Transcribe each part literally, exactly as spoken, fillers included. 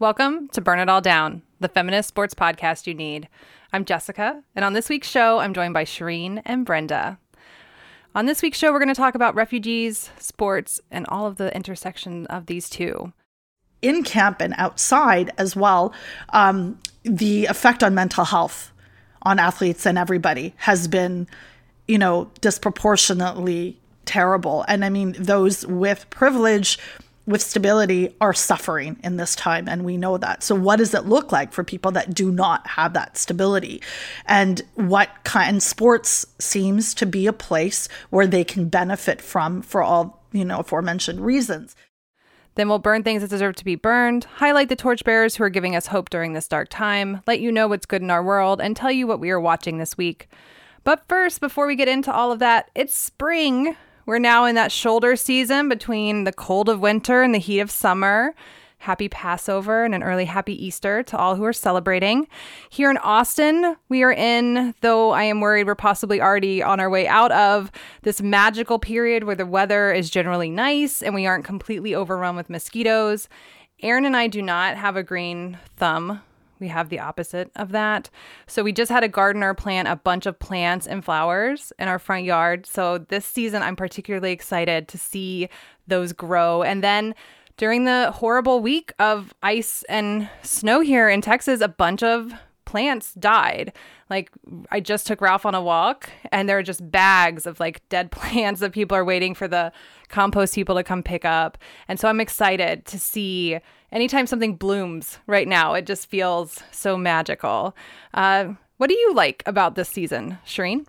Welcome to Burn It All Down, the feminist sports podcast you need. I'm Jessica, and on this week's show, I'm joined by Shireen and Brenda. On this week's show, we're going to talk about refugees, sports, and all of the intersection of these two. In camp and outside as well, um, the effect on mental health on athletes and everybody has been, you know, disproportionately terrible. And I mean, those with privilege, with stability, are suffering in this time, and we know that. So what does it look like for people that do not have that stability? And what kind sports seems to be a place where they can benefit from for all, you know, aforementioned reasons. Then we'll burn things that deserve to be burned, highlight the torchbearers who are giving us hope during this dark time, let you know what's good in our world, and tell you what we are watching this week. But first, before we get into all of that, it's spring. We're now in that shoulder season between the cold of winter and the heat of summer. Happy Passover and an early happy Easter to all who are celebrating. Here in Austin, we are in, though I am worried we're possibly already on our way out of, this magical period where the weather is generally nice and we aren't completely overrun with mosquitoes. Aaron and I do not have a green thumb. We have the opposite of that. So we just had a gardener plant a bunch of plants and flowers in our front yard. So this season, I'm particularly excited to see those grow. And then during the horrible week of ice and snow here in Texas, a bunch of plants died. Like, I just took Ralph on a walk and there are just bags of like dead plants that people are waiting for the compost people to come pick up. And so I'm excited to see anytime something blooms right now. It just feels so magical. Uh, what do you like about this season, Shireen?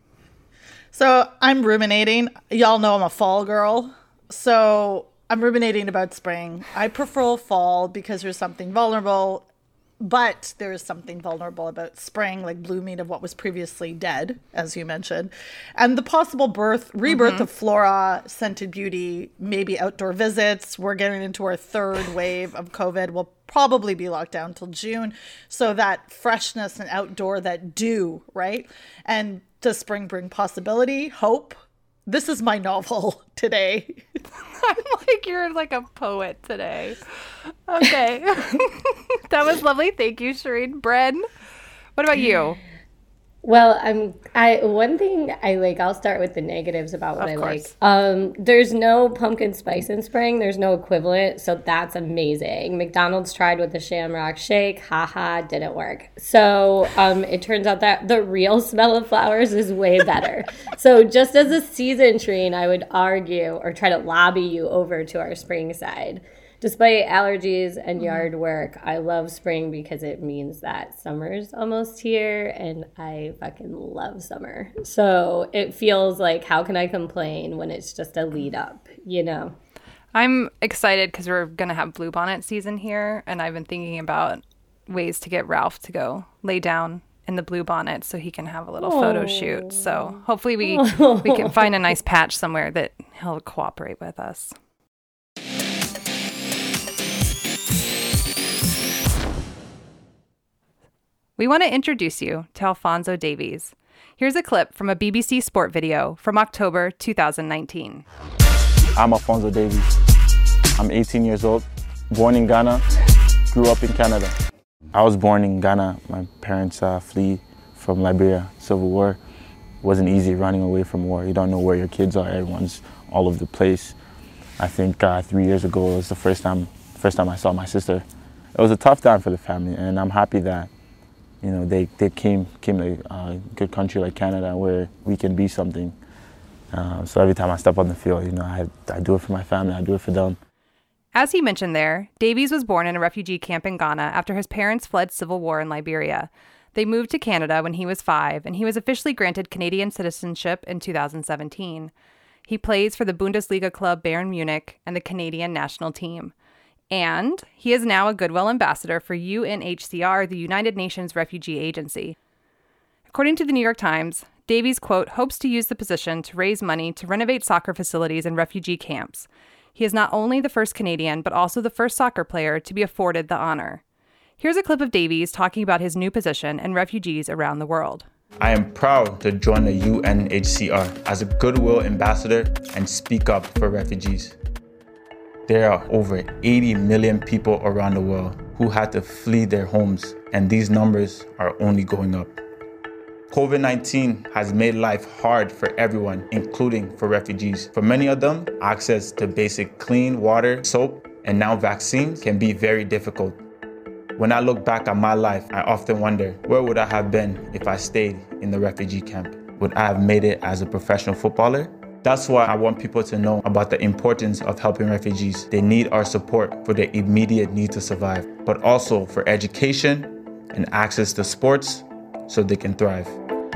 So I'm ruminating. Y'all know I'm a fall girl. So I'm ruminating about spring. I prefer fall because there's something vulnerable, but there is something vulnerable about spring, like blooming of what was previously dead, as you mentioned, and the possible birth, rebirth mm-hmm. of flora, scented beauty, maybe outdoor visits. We're getting into our third wave of COVID. We'll probably be locked down till June. So that freshness and outdoor, that dew, right? And does spring bring possibility, hope? This is my novel today. I'm like, you're like a poet today. Okay. That was lovely. Thank you, Shireen. Bren, what about you? Well, I'm I one thing I like, I'll start with the negatives about what of I course. like. Um, there's no pumpkin spice in spring. There's no equivalent. So that's amazing. McDonald's tried with the Shamrock Shake. Haha, didn't work. So um, it turns out that the real smell of flowers is way better. So just as a season train, I would argue or try to lobby you over to our spring side. Despite allergies and yard work, I love spring because it means that summer's almost here, and I fucking love summer. So it feels like, how can I complain when it's just a lead up, you know? I'm excited because we're going to have bluebonnet season here, and I've been thinking about ways to get Ralph to go lay down in the bluebonnet so he can have a little oh. photo shoot. So hopefully we, oh. we can find a nice patch somewhere that he'll cooperate with us. We want to introduce you to Alphonso Davies. Here's a clip from a B B C Sport video from October two thousand nineteen. I'm Alphonso Davies. I'm eighteen years old, born in Ghana, grew up in Canada. I was born in Ghana. My parents uh, flee from Liberia, Civil War. It wasn't easy running away from war. You don't know where your kids are. Everyone's all over the place. I think uh, three years ago was the first time, first time I saw my sister. It was a tough time for the family, and I'm happy that You know, they, they came came to a good country like Canada where we can be something. Uh, so every time I step on the field, you know, I, I do it for my family, I do it for them. As he mentioned there, Davies was born in a refugee camp in Ghana after his parents fled civil war in Liberia. They moved to Canada when he was five, and he was officially granted Canadian citizenship in two thousand seventeen. He plays for the Bundesliga club Bayern Munich and the Canadian national team. And he is now a Goodwill ambassador for U N H C R, the United Nations Refugee Agency. According to the New York Times, Davies, quote, hopes to use the position to raise money to renovate soccer facilities in refugee camps. He is not only the first Canadian, but also the first soccer player to be afforded the honor. Here's a clip of Davies talking about his new position and refugees around the world. I am proud to join the U N H C R as a Goodwill ambassador and speak up for refugees. There are over eighty million people around the world who had to flee their homes, and these numbers are only going up. COVID nineteen has made life hard for everyone, including for refugees. For many of them, access to basic clean water, soap, and now vaccines can be very difficult. When I look back at my life, I often wonder, where would I have been if I stayed in the refugee camp? Would I have made it as a professional footballer? That's why I want people to know about the importance of helping refugees. They need our support for their immediate need to survive, but also for education and access to sports so they can thrive.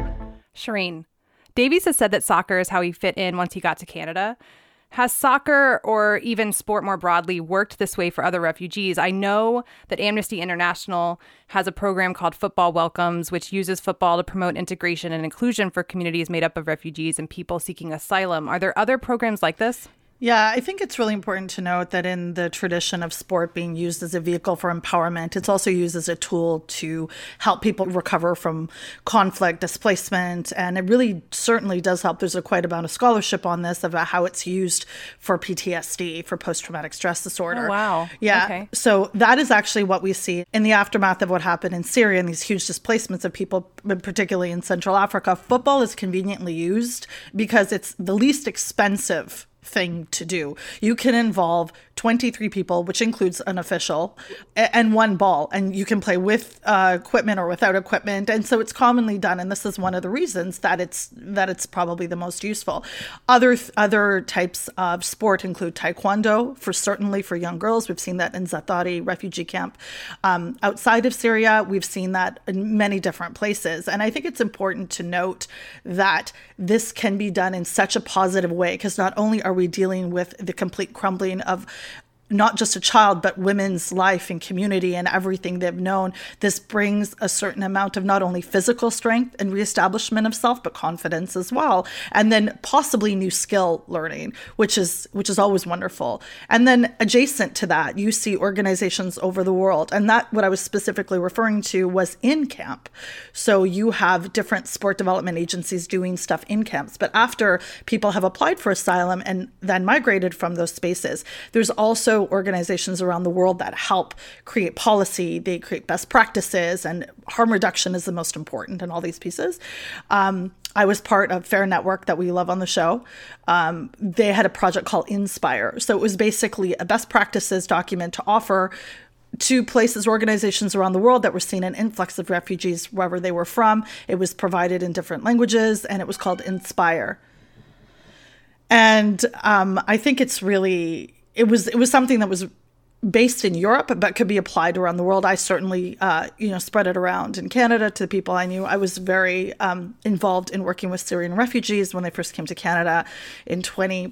Shireen, Davies has said that soccer is how he fit in once he got to Canada. Has soccer, or even sport more broadly, worked this way for other refugees? I know that Amnesty International has a program called Football Welcomes, which uses football to promote integration and inclusion for communities made up of refugees and people seeking asylum. Are there other programs like this? Yeah, I think it's really important to note that in the tradition of sport being used as a vehicle for empowerment, it's also used as a tool to help people recover from conflict, displacement, and it really certainly does help. There's a quite amount of scholarship on this about how it's used for P T S D, for post-traumatic stress disorder. Oh, wow. Yeah. Okay. So that is actually what we see in the aftermath of what happened in Syria and these huge displacements of people, particularly in Central Africa. Football is conveniently used because it's the least expensive thing to do. You can involve twenty-three people, which includes an official, and one ball, and you can play with uh, equipment or without equipment. And so it's commonly done, and this is one of the reasons that it's that it's probably the most useful. Other other types of sport include taekwondo, for certainly for young girls. We've seen that in Zaatari refugee camp. Um, outside of Syria, we've seen that in many different places. And I think it's important to note that this can be done in such a positive way, because not only are we dealing with the complete crumbling of not just a child, but women's life and community and everything they've known. This brings a certain amount of not only physical strength and reestablishment of self, but confidence as well. And then possibly new skill learning, which is which is always wonderful. And then adjacent to that, you see organizations over the world. And that, what I was specifically referring to, was in camp. So you have different sport development agencies doing stuff in camps. But after people have applied for asylum and then migrated from those spaces, there's also organizations around the world that help create policy. They create best practices, and harm reduction is the most important in all these pieces. Um, I was part of Fair Network, that we love on the show. Um, they had a project called Inspire. So it was basically a best practices document to offer to places, organizations around the world that were seeing an influx of refugees wherever they were from. It was provided in different languages, and it was called Inspire. And um, I think it's really... It was it was something that was based in Europe, but could be applied around the world. I certainly, uh, you know, spread it around in Canada to the people I knew. I was very um, involved in working with Syrian refugees when they first came to Canada in twenty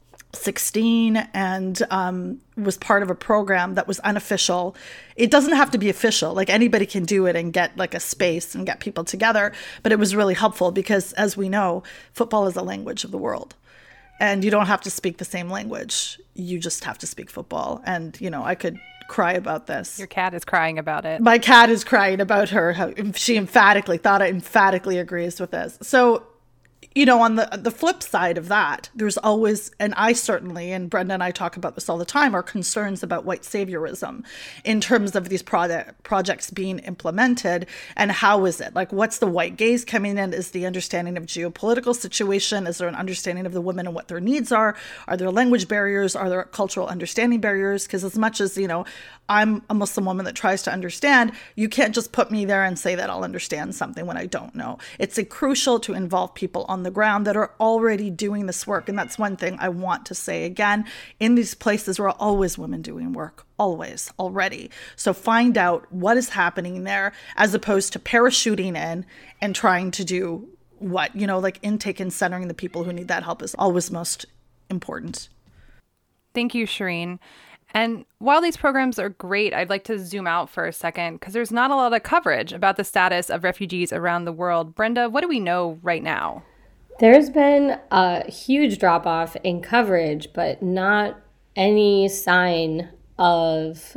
sixteen, and um, was part of a program that was unofficial. It doesn't have to be official. Like, anybody can do it and get like a space and get people together. But it was really helpful because, as we know, football is a language of the world. And you don't have to speak the same language. You just have to speak football. And, you know, I could cry about this. Your cat is crying about it. My cat is crying about her. How she emphatically, thought I emphatically agrees with this. So, you know, on the the flip side of that, there's always, and I certainly, and Brenda and I talk about this all the time, are concerns about white saviorism in terms of these project, projects being implemented. And how is it? Like, what's the white gaze coming in? Is the understanding of geopolitical situation? Is there an understanding of the women and what their needs are? Are there language barriers? Are there cultural understanding barriers? Because as much as, you know, I'm a Muslim woman that tries to understand, you can't just put me there and say that I'll understand something when I don't know. It's a crucial to involve people on the ground that are already doing this work. And that's one thing I want to say again. In these places, there are always women doing work, always, already. So find out what is happening there, as opposed to parachuting in and trying to do what, you know, like intake and centering the people who need that help is always most important. Thank you, Shireen. And while these programs are great, I'd like to zoom out for a second, because there's not a lot of coverage about the status of refugees around the world. Brenda, what do we know right now? There's been a huge drop-off in coverage, but not any sign of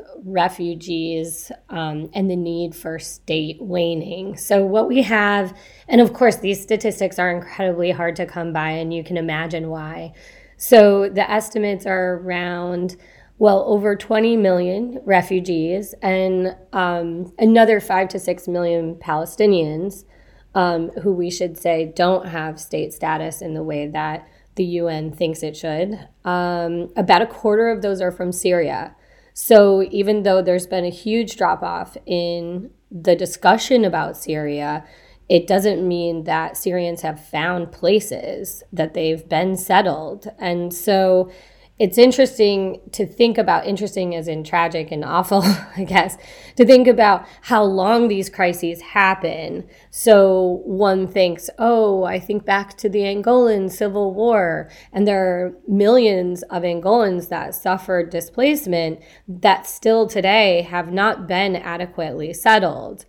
refugees um, and the need for state waning. So what we have, and of course these statistics are incredibly hard to come by, and you can imagine why. So the estimates are around well, over twenty million refugees and um, another five to six million Palestinians um, who we should say don't have state status in the way that the U N thinks it should. Um, about a quarter of those are from Syria. So even though there's been a huge drop-off in the discussion about Syria, it doesn't mean that Syrians have found places that they've been settled. And so it's interesting to think about, interesting as in tragic and awful, I guess, to think about how long these crises happen. So one thinks, oh, I think back to the Angolan Civil War, and there are millions of Angolans that suffered displacement that still today have not been adequately settled.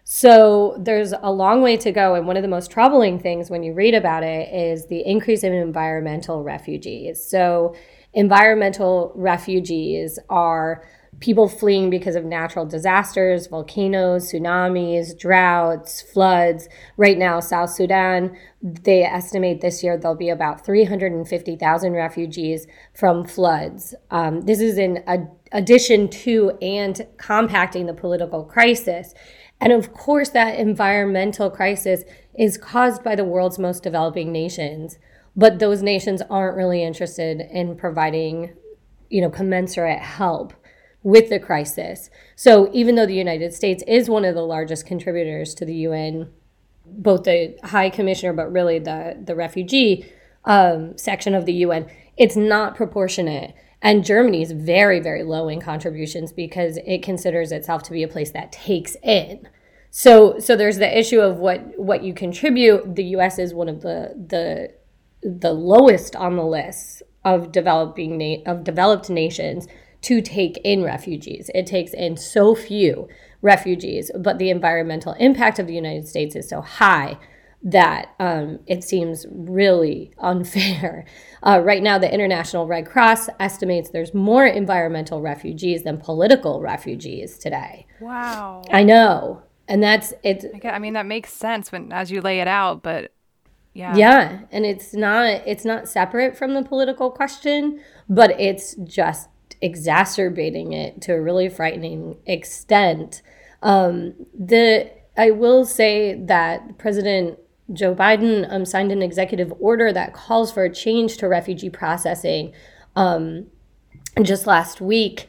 So there's a long way to go. And one of the most troubling things when you read about it is the increase in environmental refugees. So environmental refugees are people fleeing because of natural disasters, volcanoes, tsunamis, droughts, floods. Right now, South Sudan, they estimate this year there'll be about three hundred fifty thousand refugees from floods. Um, this is in ad- addition to and compacting the political crisis. And of course, that environmental crisis is caused by the world's most developing nations. But those nations aren't really interested in providing, you know, commensurate help with the crisis. So even though the United States is one of the largest contributors to the U N, both the High Commissioner, but really the, the refugee um, section of the U N, it's not proportionate. And Germany is very, very low in contributions because it considers itself to be a place that takes in. So so there's the issue of what, what you contribute. The U S is one of the the the lowest on the list of developing na- of developed nations to take in refugees. It takes in so few refugees, but the environmental impact of the United States is so high that um, it seems really unfair. Uh, right now, the International Red Cross estimates there's more environmental refugees than political refugees today. Wow. I know. And that's it. I mean, that makes sense when as you lay it out, but yeah. Yeah, and it's not it's not separate from the political question, but it's just exacerbating it to a really frightening extent. Um, the I will say that President Joe Biden um, signed an executive order that calls for a change to refugee processing um, just last week,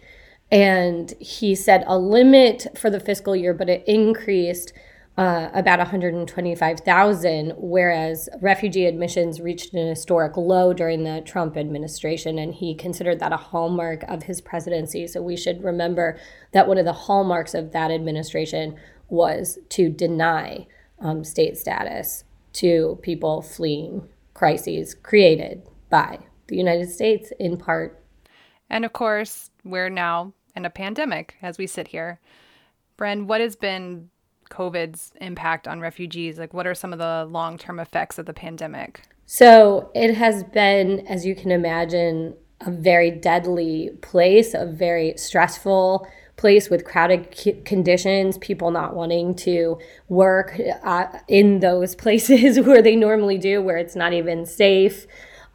and he set a limit for the fiscal year, but it increased Uh, about one hundred twenty-five thousand, whereas refugee admissions reached an historic low during the Trump administration, and he considered that a hallmark of his presidency. So we should remember that one of the hallmarks of that administration was to deny um, state status to people fleeing crises created by the United States in part. And of course, we're now in a pandemic as we sit here. Bren, what has been COVID's impact on refugees? Like, what are some of the long-term effects of the pandemic? So it has been, as you can imagine, a very deadly place, a very stressful place with crowded conditions, people not wanting to work uh, in those places where they normally do, where it's not even safe.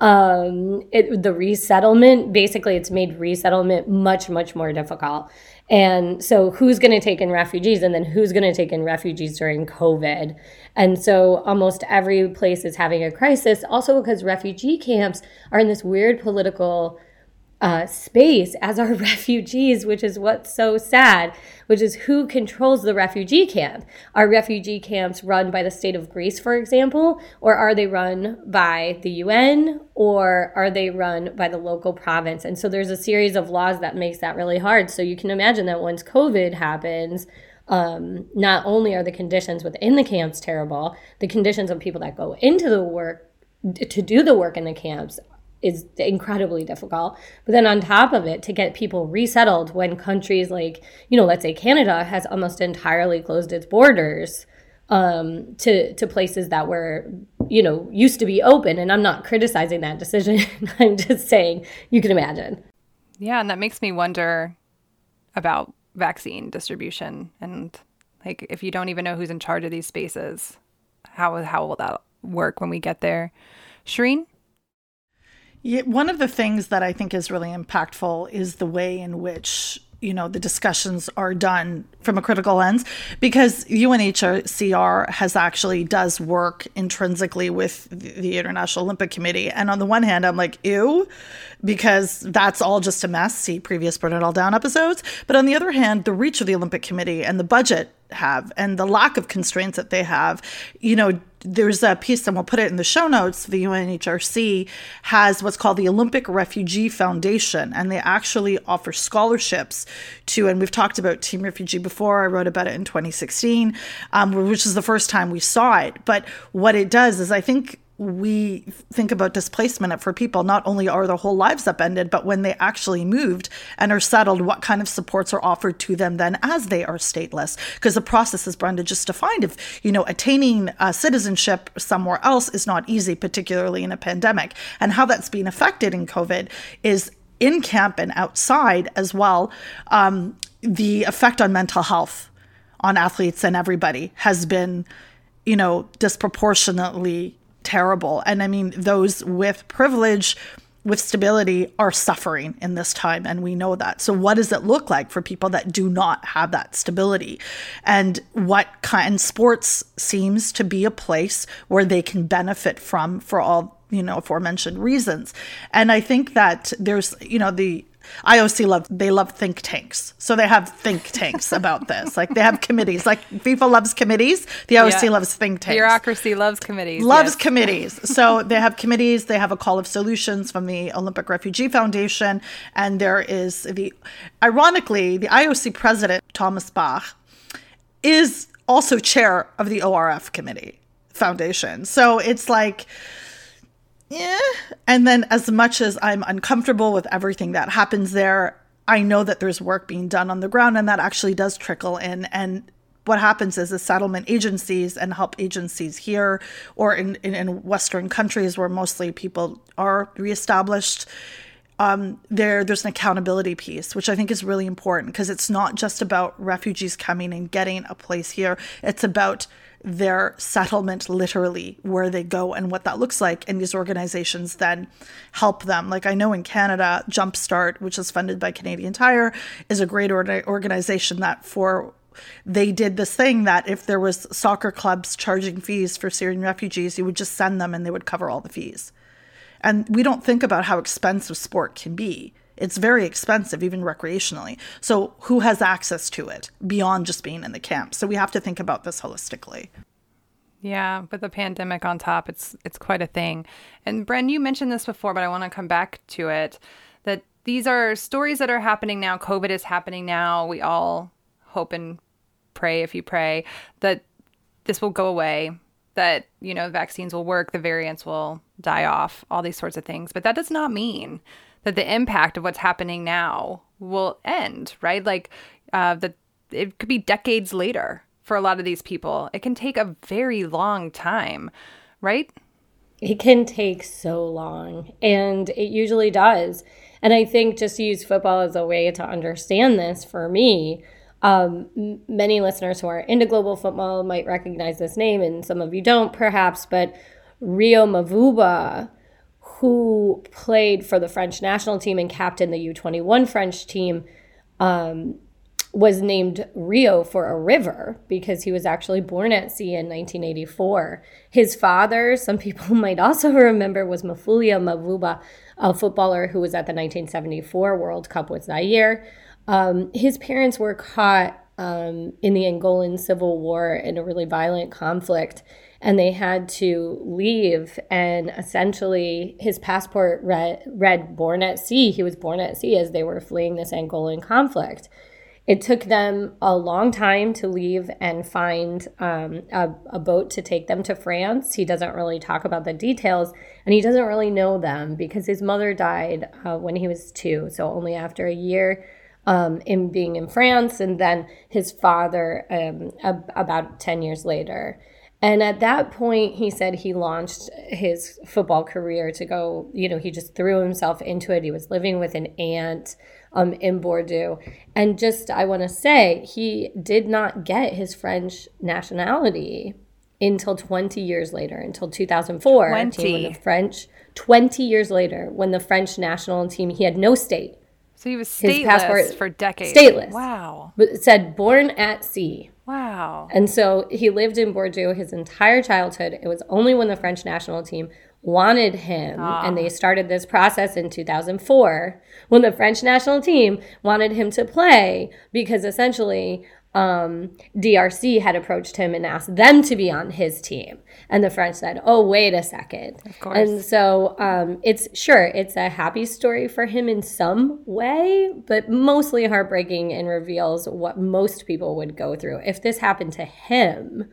Um, it, the resettlement, basically it's made resettlement much, much more difficult. And so who's going to take in refugees, and then who's going to take in refugees during COVID? And so almost every place is having a crisis, also because refugee camps are in this weird political uh, space as are refugees, which is what's so sad, which is who controls the refugee camp. Are refugee camps run by the state of Greece, for example, or are they run by the U N, or are they run by the local province? And so there's a series of laws that makes that really hard. So you can imagine that once COVID happens, um, not only are the conditions within the camps terrible, the conditions of people that go into the work to do the work in the camps is incredibly difficult. But then on top of it, to get people resettled when countries like, you know, let's say Canada has almost entirely closed its borders um, to, to places that were, you know, used to be open. And I'm not criticizing that decision. I'm just saying you can imagine. Yeah, and that makes me wonder about vaccine distribution. And like, if you don't even know who's in charge of these spaces, how how will that work when we get there? Shireen? Yeah, one of the things that I think is really impactful is the way in which, you know, the discussions are done from a critical lens, because U N H C R has actually does work intrinsically with the International Olympic Committee. And on the one hand, I'm like, ew, because that's all just a mess. See previous Burn It All Down episodes. But on the other hand, the reach of the Olympic Committee and the budget have and the lack of constraints that they have, you know, there's a piece, and we'll put it in the show notes. The U N H R C has what's called the Olympic Refugee Foundation, and they actually offer scholarships to, and we've talked about Team Refugee before. I wrote about it in twenty sixteen, um, which is the first time we saw it. But what it does is, I think we think about displacement for people, not only are their whole lives upended, but when they actually moved and are settled, what kind of supports are offered to them then as they are stateless? Because the process, as Brenda just defined, if, you know, attaining uh, citizenship somewhere else is not easy, particularly in a pandemic. And how that's being affected in COVID is in camp and outside as well. Um, the effect on mental health on athletes and everybody has been, you know, disproportionately terrible. And I mean, those with privilege, with stability, are suffering in this time. And we know that. So what does it look like for people that do not have that stability? And what kind, sports seems to be a place where they can benefit from for all, you know, aforementioned reasons. And I think that there's, you know, the I O C love, they love think tanks. So they have think tanks about this. Like they have committees, like FIFA loves committees. The I O C yeah. loves think tanks. Bureaucracy loves committees. Loves yes. committees. So they have committees. They have a call of solutions from the Olympic Refugee Foundation. And there is the, ironically, the I O C president, Thomas Bach, is also chair of the O R F committee foundation. So it's like, yeah. And then as much as I'm uncomfortable with everything that happens there, I know that there's work being done on the ground, and that actually does trickle in. And what happens is the settlement agencies and help agencies here or in, in, in Western countries where mostly people are reestablished, um, there there's an accountability piece, which I think is really important, because it's not just about refugees coming and getting a place here. It's about their settlement, literally, where they go and what that looks like. And these organizations then help them. Like I know in Canada, Jumpstart, which is funded by Canadian Tire, is a great or- organization that for they did this thing that if there was soccer clubs charging fees for Syrian refugees, you would just send them and they would cover all the fees. And we don't think about how expensive sport can be. It's very expensive, even recreationally. So who has access to it beyond just being in the camp? So we have to think about this holistically. Yeah, with the pandemic on top, it's it's quite a thing. And Bren, you mentioned this before, but I want to come back to it, that these are stories that are happening now. COVID is happening now. We all hope and pray, if you pray, that this will go away, that, you know, vaccines will work, the variants will die off, all these sorts of things. But that does not mean that the impact of what's happening now will end, right? Like uh, that it could be decades later for a lot of these people. It can take a very long time, right? It can take so long, and it usually does. And I think just to use football as a way to understand this for me, um, m- many listeners who are into global football might recognize this name, and some of you don't perhaps, but Rio Mavuba, who played for the French national team and captained the U twenty-one French team, um, was named Rio for a river because he was actually born at sea in nineteen eighty-four. His father, some people might also remember, was Mafulia Mavuba, a footballer who was at the nineteen seventy-four World Cup with Zaire. Um, his parents were caught um, in the Angolan Civil War in a really violent conflict, and they had to leave, and essentially his passport read, read born at sea. He was born at sea as they were fleeing this Angolan conflict. It took them a long time to leave and find um, a, a boat to take them to France. He doesn't really talk about the details, and he doesn't really know them because his mother died uh, when he was two, so only after a year um, in being in France, and then his father um, ab- about ten years later. And at that point, he said he launched his football career to go, you know, he just threw himself into it. He was living with an aunt um, in Bordeaux. And just, I want to say, he did not get his French nationality until twenty years later, until two thousand four. twenty. When the French, twenty years later, when the French national team, he had no state. So he was His stateless passport- for decades. Stateless. Wow. But it said born at sea. Wow. And so he lived in Bordeaux his entire childhood. It was only when the French national team wanted him, Ah. and they started this process in two thousand four, when the French national team wanted him to play, because essentially um, D R C had approached him and asked them to be on his team. And the French said, oh, wait a second. Of course. And so um, it's sure, it's a happy story for him in some way, but mostly heartbreaking and reveals what most people would go through. If this happened to him,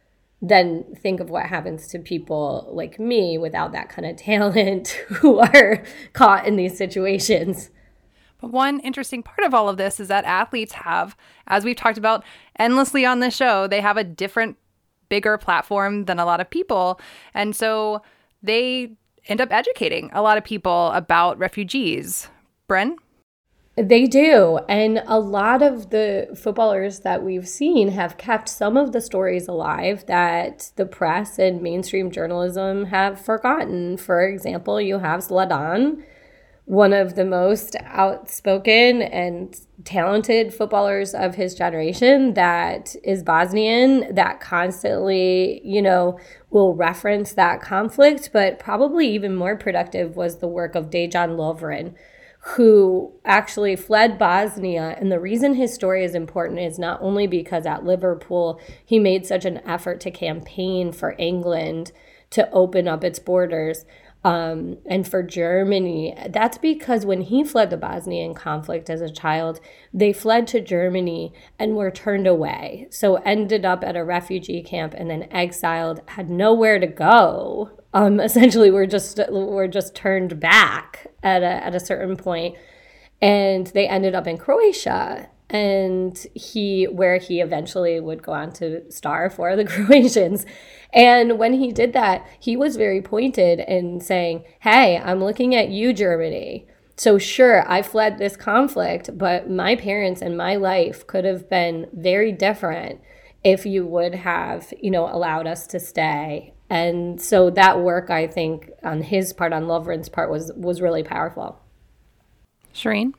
then think of what happens to people like me without that kind of talent who are caught in these situations. But one interesting part of all of this is that athletes have, as we've talked about endlessly on this show, they have a different, bigger platform than a lot of people. And so they end up educating a lot of people about refugees. Bren? They do. And a lot of the footballers that we've seen have kept some of the stories alive that the press and mainstream journalism have forgotten. For example, you have Zlatan, one of the most outspoken and talented footballers of his generation that is Bosnian, that constantly, you know, will reference that conflict. But probably even more productive was the work of Dejan Lovren, who actually fled Bosnia. And the reason his story is important is not only because at Liverpool, he made such an effort to campaign for England to open up its borders, um, and for Germany. That's because when he fled the Bosnian conflict as a child, they fled to Germany and were turned away. So ended up at a refugee camp and then exiled, had nowhere to go. Um, essentially, we're just we're just turned back at a at a certain point, and they ended up in Croatia, and he where he eventually would go on to star for the Croatians. And when he did that, he was very pointed in saying, "Hey, I'm looking at you, Germany. So sure, I fled this conflict, but my parents and my life could have been very different if you would have, you know, allowed us to stay." And so that work, I think, on his part, on Lovren's part, was was really powerful. Shireen?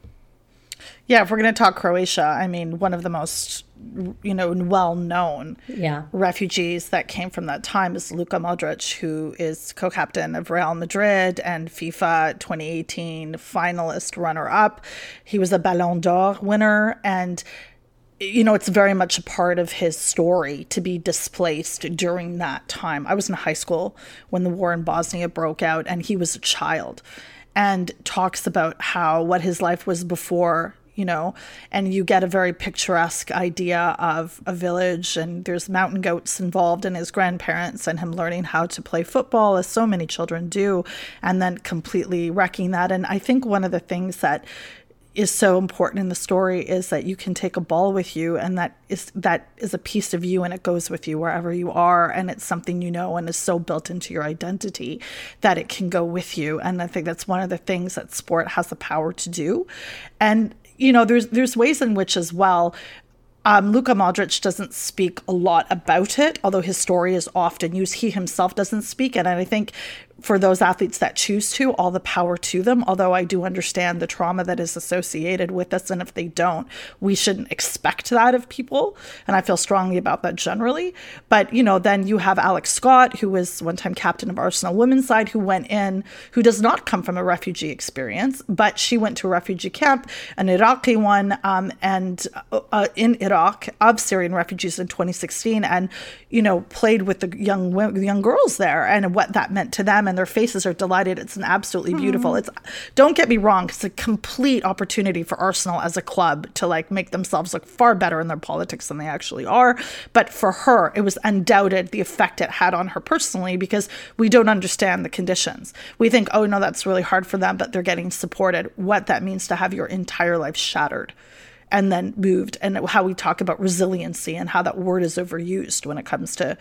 Yeah, if we're going to talk Croatia, I mean, one of the most, you know, well-known Yeah. refugees that came from that time is Luka Modric, who is co-captain of Real Madrid and FIFA twenty eighteen finalist runner-up. He was a Ballon d'Or winner, and you know, it's very much a part of his story to be displaced during that time. I was in high school when the war in Bosnia broke out, and he was a child, and talks about how what his life was before, you know, and you get a very picturesque idea of a village, and there's mountain goats involved, and his grandparents and him learning how to play football, as so many children do, and then completely wrecking that. And I think one of the things that is so important in the story is that you can take a ball with you, and that is that is a piece of you, and it goes with you wherever you are, and it's something you know and is so built into your identity that it can go with you. And I think that's one of the things that sport has the power to do. And you know, there's there's ways in which as well, Um, Luka Modric doesn't speak a lot about it, although his story is often used. He himself doesn't speak it. And I think for those athletes that choose to, all the power to them, although I do understand the trauma that is associated with this. And if they don't, we shouldn't expect that of people. And I feel strongly about that generally. But, you know, then you have Alex Scott, who was one time captain of Arsenal women's side, who went in, who does not come from a refugee experience, but she went to a refugee camp, an Iraqi one, um, and uh, in Iraq of Syrian refugees in twenty sixteen, and, you know, played with the young young girls there and what that meant to them. And their faces are delighted. It's an absolutely beautiful. Mm. It's don't get me wrong. It's a complete opportunity for Arsenal as a club to like make themselves look far better in their politics than they actually are. But for her, it was undoubted the effect it had on her personally, because we don't understand the conditions. We think, oh no, that's really hard for them, but they're getting supported. What that means to have your entire life shattered and then moved, and how we talk about resiliency and how that word is overused when it comes to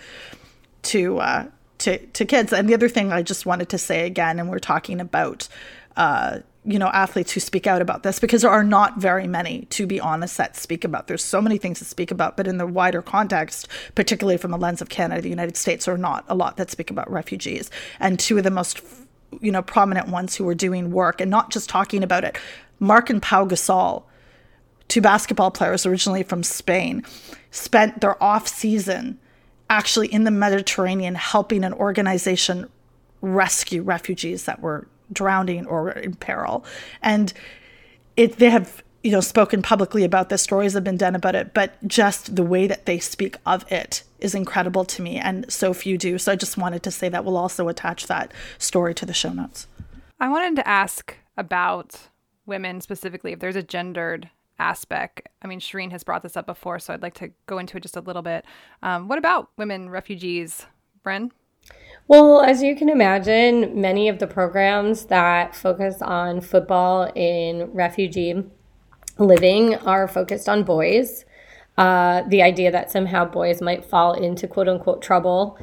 to uh, to to kids. And the other thing I just wanted to say again, and we're talking about uh, you know, athletes who speak out about this, because there are not very many, to be honest, that speak about. There's so many things to speak about, but in the wider context, particularly from the lens of Canada, the United States, there are not a lot that speak about refugees. And two of the most, you know, prominent ones who are doing work and not just talking about it, Marc and Pau Gasol, two basketball players originally from Spain, spent their off season actually in the Mediterranean helping an organization rescue refugees that were drowning or in peril. And it, they have, you know, spoken publicly about this, stories have been done about it, but just the way that they speak of it is incredible to me, and so few do. So I just wanted to say that. We'll also attach that story to the show notes. I wanted to ask about women specifically, if there's a gendered aspect. I mean, Shireen has brought this up before, so I'd like to go into it just a little bit. Um, what about women refugees, Bren? Well, as you can imagine, many of the programs that focus on football in refugee living are focused on boys. Uh, the idea that somehow boys might fall into quote unquote trouble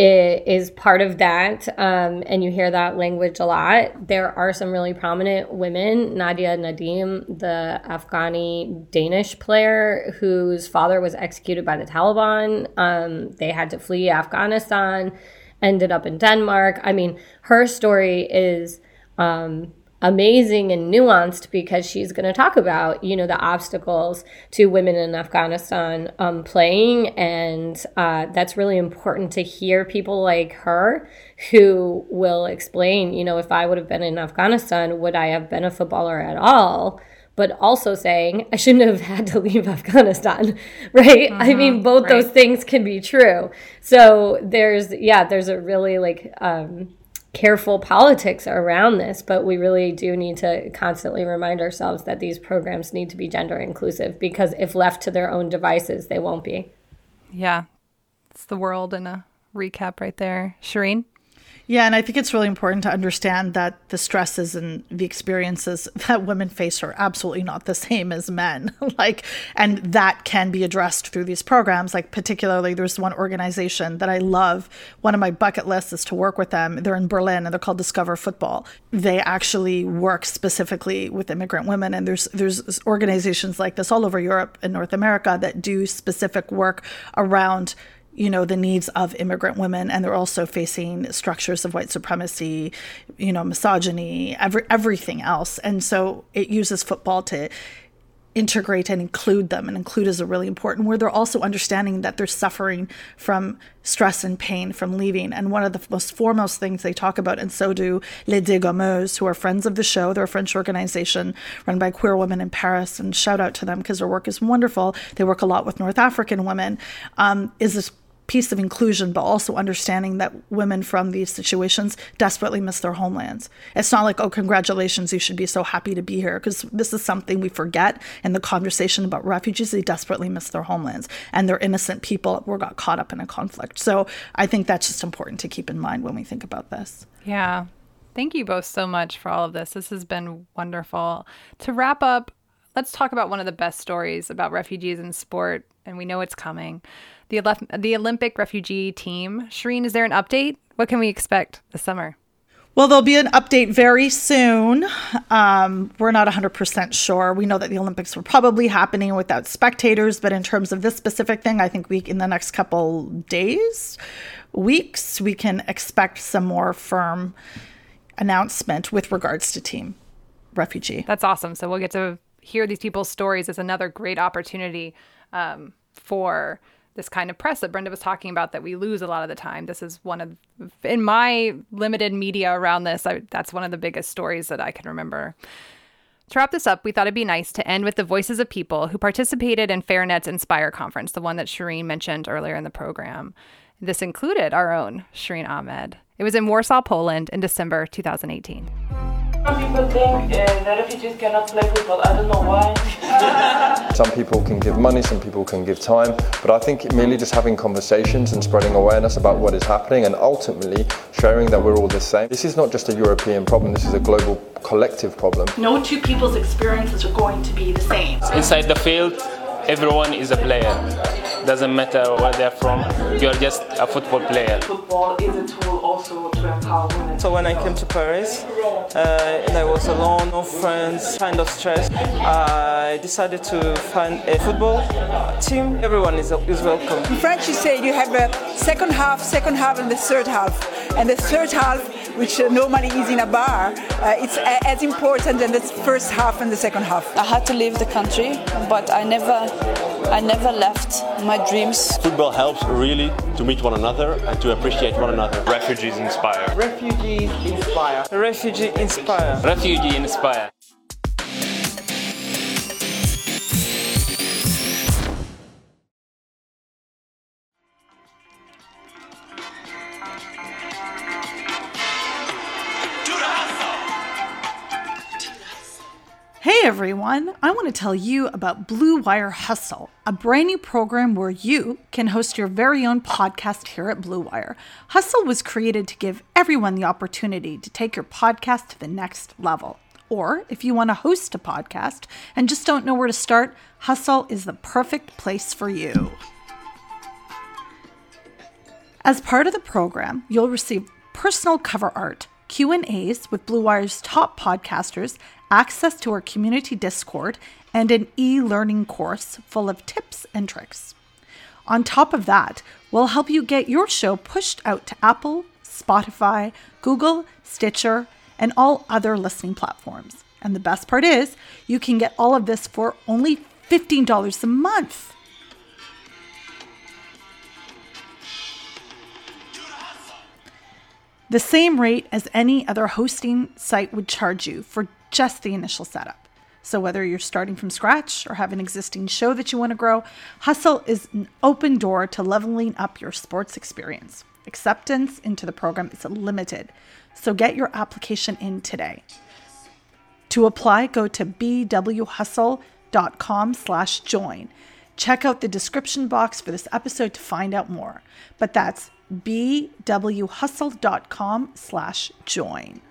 is part of that. Um, and you hear that language a lot. There are some really prominent women, Nadia Nadim, the Afghani Danish player whose father was executed by the Taliban. Um, they had to flee Afghanistan, ended up in Denmark. I mean, her story is um, amazing and nuanced because she's going to talk about, you know, the obstacles to women in Afghanistan um, playing. And uh, that's really important to hear people like her who will explain, you know, if I would have been in Afghanistan, would I have been a footballer at all? But also saying I shouldn't have had to leave Afghanistan, right? Mm-hmm, I mean, both right. those things can be true. So there's, yeah, there's a really like um, careful politics around this, but we really do need to constantly remind ourselves that these programs need to be gender inclusive, because if left to their own devices, they won't be. Yeah, it's the world in a recap right there. Shireen? Yeah, and I think it's really important to understand that the stresses and the experiences that women face are absolutely not the same as men. like, and that can be addressed through these programs. Like, particularly, there's one organization that I love. One of my bucket lists is to work with them. They're in Berlin, and they're called Discover Football. They actually work specifically with immigrant women, and there's there's organizations like this all over Europe and North America that do specific work around, you know, the needs of immigrant women. And they're also facing structures of white supremacy, you know, misogyny, every, everything else. And so it uses football to integrate and include them. And include is a really important word. They're also understanding that they're suffering from stress and pain from leaving. And one of the most foremost things they talk about, and so do Les Dégommeuses, who are friends of the show. They're a French organization run by queer women in Paris. And shout out to them because their work is wonderful. They work a lot with North African women. Um, is this piece of inclusion, but also understanding that women from these situations desperately miss their homelands. It's not like, oh, congratulations, you should be so happy to be here, because this is something we forget in the conversation about refugees. They desperately miss their homelands, and they're innocent people who got caught up in a conflict. So I think that's just important to keep in mind when we think about this. Yeah. Thank you both so much for all of this. This has been wonderful. To wrap up, let's talk about one of the best stories about refugees in sport, and we know it's coming. The, the Olympic refugee team. Shireen, is there an update? What can we expect this summer? Well, there'll be an update very soon. Um, we're not one hundred percent sure. We know that the Olympics were probably happening without spectators, but in terms of this specific thing, I think we in the next couple days, weeks, we can expect some more firm announcement with regards to Team Refugee. That's awesome. So we'll get to hear these people's stories. It's another great opportunity um, for this kind of press that Brenda was talking about that we lose a lot of the time. This is one of, in my limited media around this, I, that's one of the biggest stories that I can remember. To wrap this up, we thought it'd be nice to end with the voices of people who participated in FairNet's Inspire conference, the one that Shireen mentioned earlier in the program. This included our own Shireen Ahmed. It was in Warsaw, Poland in December two thousand eighteen. Some people think uh, the refugees cannot play football. I don't know why. Some people can give money, some people can give time, but I think merely just having conversations and spreading awareness about what is happening and ultimately showing that we're all the same. This is not just a European problem, this is a global collective problem. No two people's experiences are going to be the same. Inside the field, everyone is a player. Doesn't matter where they're from, you're just a football player. Football is a tool of also to empower women. So when I came to Paris uh, and I was alone, no friends, kind of stressed, I decided to find a football team. Everyone is, is welcome. In French you say you have a second half, second half and the third half. And the third half, which uh, normally is in a bar, uh, it's a- as important than the first half and the second half. I had to leave the country, but I never, I never left my dreams. Football helps really to meet one another and to appreciate one another. Refugees inspire. Refugees inspire. Refugee inspire. Refugee inspire. Hey everyone, I want to tell you about Blue Wire Hustle, a brand new program where you can host your very own podcast here at Blue Wire. Hustle was created to give everyone the opportunity to take your podcast to the next level. Or if you want to host a podcast and just don't know where to start, Hustle is the perfect place for you. As part of the program, you'll receive personal cover art, Q and A's with Blue Wire's top podcasters, access to our community Discord, and an e-learning course full of tips and tricks. On top of that, we'll help you get your show pushed out to Apple, Spotify, Google, Stitcher, and all other listening platforms. And the best part is, you can get all of this for only fifteen dollars a month. The same rate as any other hosting site would charge you for just the initial setup. So whether you're starting from scratch or have an existing show that you want to grow, Hustle is an open door to leveling up your sports experience. Acceptance into the program is limited, so get your application in today. To apply, go to bwhustle.com slash join. Check out the description box for this episode to find out more. But that's bwhustle.com slash join.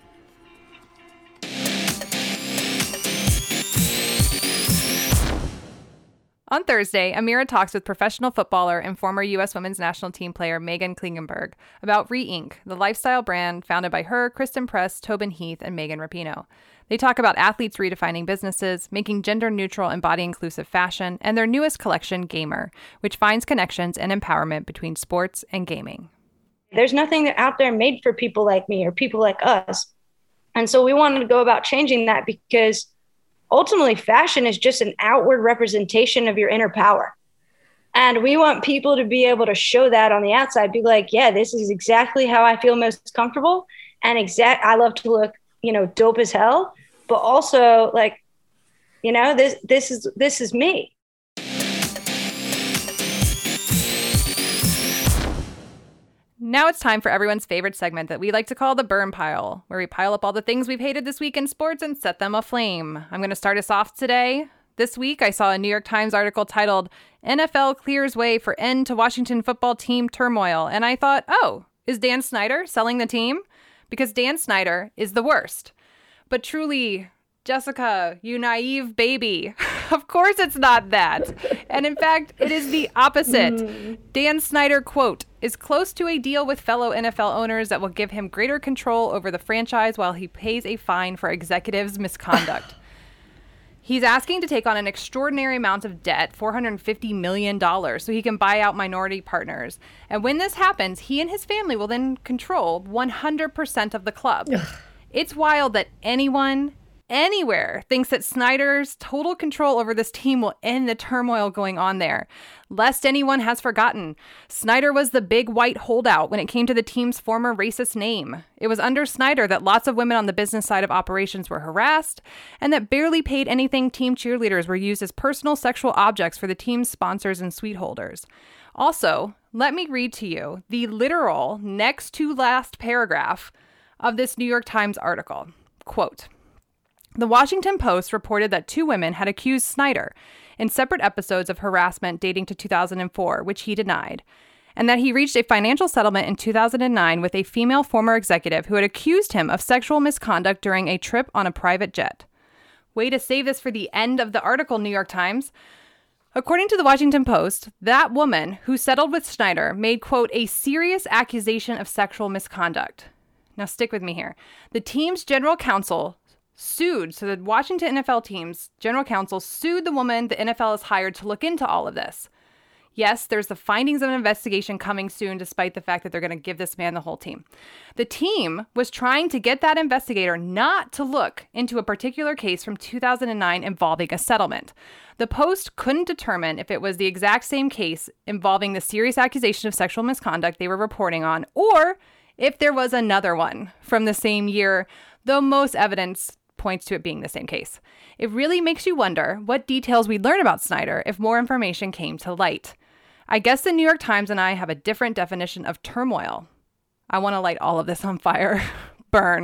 On Thursday, Amira talks with professional footballer and former U S women's national team player Megan Klingenberg about Re-Ink, the lifestyle brand founded by her, Kristen Press, Tobin Heath, and Megan Rapinoe. They talk about athletes redefining businesses, making gender-neutral and body-inclusive fashion, and their newest collection, Gamer, which finds connections and empowerment between sports and gaming. There's nothing out there made for people like me or people like us. And so we wanted to go about changing that because ultimately, fashion is just an outward representation of your inner power. And we want people to be able to show that on the outside, be like, yeah, this is exactly how I feel most comfortable. And exact, I love to look, you know, dope as hell, but also like, you know, this, this is, this is me. Now it's time for everyone's favorite segment that we like to call the burn pile, where we pile up all the things we've hated this week in sports and set them aflame. I'm going to start us off today. This week, I saw a New York Times article titled, N F L Clears Way for End to Washington Football Team Turmoil. And I thought, oh, is Dan Snyder selling the team? Because Dan Snyder is the worst. But truly, Jessica, you naive baby. Of course it's not that. And in fact, it is the opposite. Mm. Dan Snyder, quote, is close to a deal with fellow N F L owners that will give him greater control over the franchise while he pays a fine for executives' misconduct. He's asking to take on an extraordinary amount of debt, four hundred fifty million dollars, so he can buy out minority partners. And when this happens, he and his family will then control one hundred percent of the club. It's wild that anyone, anywhere, thinks that Snyder's total control over this team will end the turmoil going on there. Lest anyone has forgotten, Snyder was the big white holdout when it came to the team's former racist name. It was under Snyder that lots of women on the business side of operations were harassed, and that barely paid anything team cheerleaders were used as personal sexual objects for the team's sponsors and suite holders. Also, let me read to you the literal next to last paragraph of this New York Times article. Quote, the Washington Post reported that two women had accused Snyder in separate episodes of harassment dating to two thousand four, which he denied, and that he reached a financial settlement in two thousand nine with a female former executive who had accused him of sexual misconduct during a trip on a private jet. Way to save this for the end of the article, New York Times. According to the Washington Post, that woman who settled with Snyder made, quote, a serious accusation of sexual misconduct. Now stick with me here. The team's general counsel sued, so the Washington N F L team's general counsel sued the woman the N F L has hired to look into all of this. Yes, there's the findings of an investigation coming soon, despite the fact that they're going to give this man the whole team. The team was trying to get that investigator not to look into a particular case from two thousand nine involving a settlement. The Post couldn't determine if it was the exact same case involving the serious accusation of sexual misconduct they were reporting on, or if there was another one from the same year, though most evidence points to it being the same case. It really makes you wonder what details we'd learn about Snyder if more information came to light. I guess the New York Times and I have a different definition of turmoil. I want to light all of this on fire. Burn.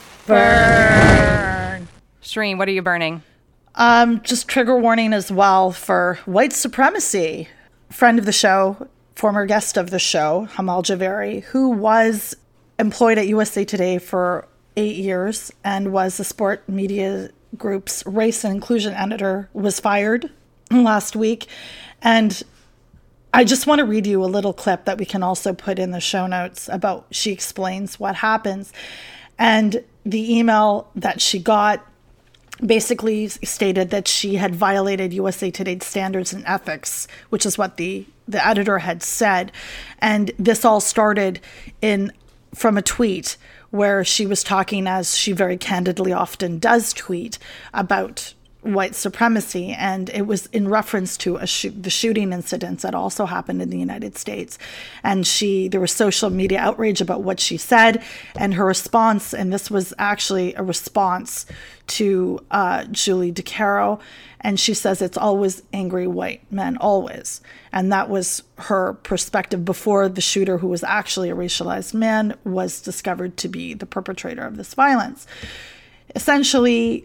Burn. Shereen, what are you burning? Um, just trigger warning as well for white supremacy. Friend of the show, former guest of the show, Hamal Javeri, who was employed at U S A Today for eight years and was the Sport Media Group's race and inclusion editor, was fired last week. And I just want to read you a little clip that we can also put in the show notes about, she explains what happens. And the email that she got basically stated that she had violated U S A Today's standards and ethics, which is what the, the editor had said. And this all started in from a tweet where she was talking, as she very candidly often does tweet, about white supremacy, and it was in reference to a sh- the shooting incidents that also happened in the United States. And she, there was social media outrage about what she said, and her response, and this was actually a response to uh, Julie DeCaro, and she says it's always angry white men, always. And that was her perspective before the shooter, who was actually a racialized man, was discovered to be the perpetrator of this violence. Essentially,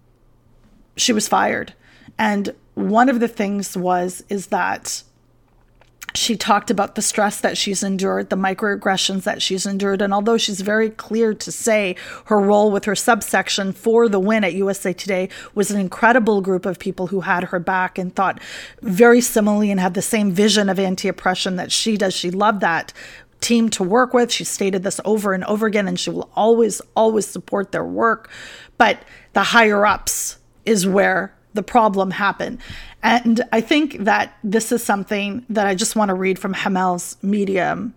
she was fired. And one of the things was, is that she talked about the stress that she's endured, the microaggressions that she's endured. And although she's very clear to say her role with her subsection for the win at U S A Today was an incredible group of people who had her back and thought very similarly and had the same vision of anti-oppression that she does. She loved that team to work with. She stated this over and over again, and she will always, always support their work. But the higher ups is where the problem happened. And I think that this is something that I just want to read from Hamal's Medium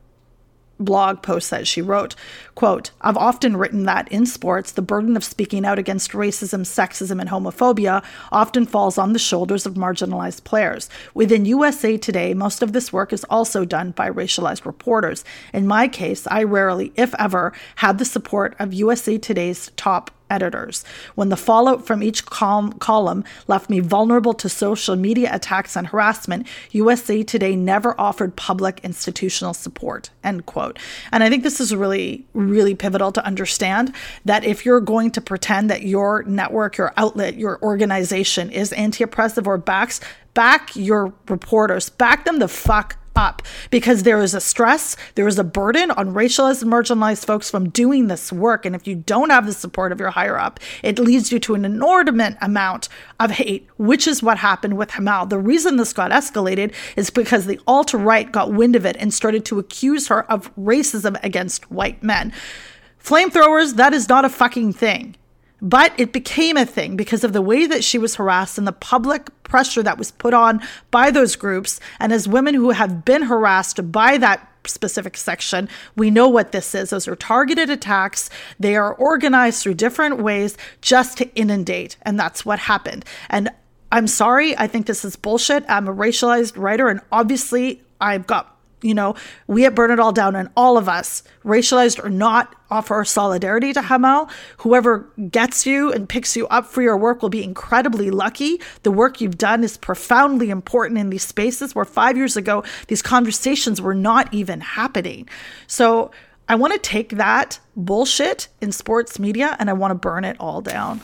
blog post that she wrote. Quote, I've often written that in sports, the burden of speaking out against racism, sexism, and homophobia often falls on the shoulders of marginalized players. Within U S A Today, most of this work is also done by racialized reporters. In my case, I rarely, if ever, had the support of U S A Today's top editors. When the fallout from each col- column left me vulnerable to social media attacks and harassment, U S A Today never offered public institutional support, end quote. And I think this is really, really pivotal to understand that if you're going to pretend that your network, your outlet, your organization is anti-oppressive or backs, back your reporters, back them the fuck up, because there is a stress, there is a burden on racialized and marginalized folks from doing this work. And if you don't have the support of your higher up, it leads you to an inordinate amount of hate, which is what happened with Hamal. The reason this got escalated is because the alt-right got wind of it and started to accuse her of racism against white men. Flamethrowers, that is not a fucking thing. But it became a thing because of the way that she was harassed and the public pressure that was put on by those groups. And as women who have been harassed by that specific section, we know what this is. Those are targeted attacks. They are organized through different ways just to inundate. And that's what happened. And I'm sorry, I think this is bullshit. I'm a racialized writer, and obviously I've got, you know, we at Burn It All Down, and all of us, racialized or not, offer our solidarity to Hamal. Whoever gets you and picks you up for your work will be incredibly lucky. The work you've done is profoundly important in these spaces where five years ago, these conversations were not even happening. So I want to take that bullshit in sports media and I want to burn it all down.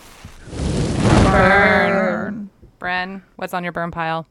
Burn. Bren, what's on your burn pile?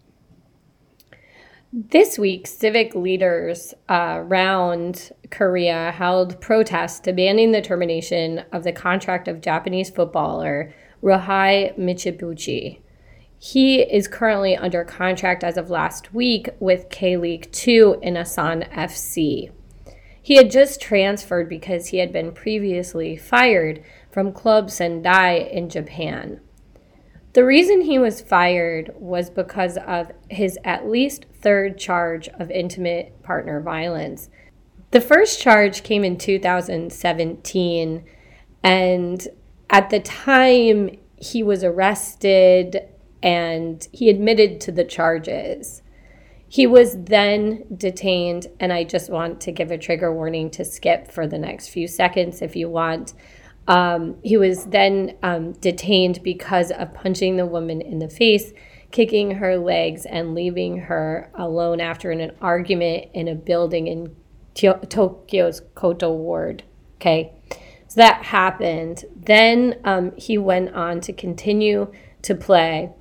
This week, civic leaders uh, around Korea held protests demanding the termination of the contract of Japanese footballer Rohei Michibuchi. He is currently under contract as of last week with K-League two in Asan F C. He had just transferred because he had been previously fired from Club Sendai in Japan. The reason he was fired was because of his at least third charge of intimate partner violence. The first charge came in two thousand seventeen, and at the time he was arrested and he admitted to the charges. He was then detained, and I just want to give a trigger warning to skip for the next few seconds if you want. Um, he was then um, detained because of punching the woman in the face, kicking her legs, and leaving her alone after an argument in a building in Tio- Tokyo's Koto ward. Okay, so that happened. Then um, he went on to continue to play.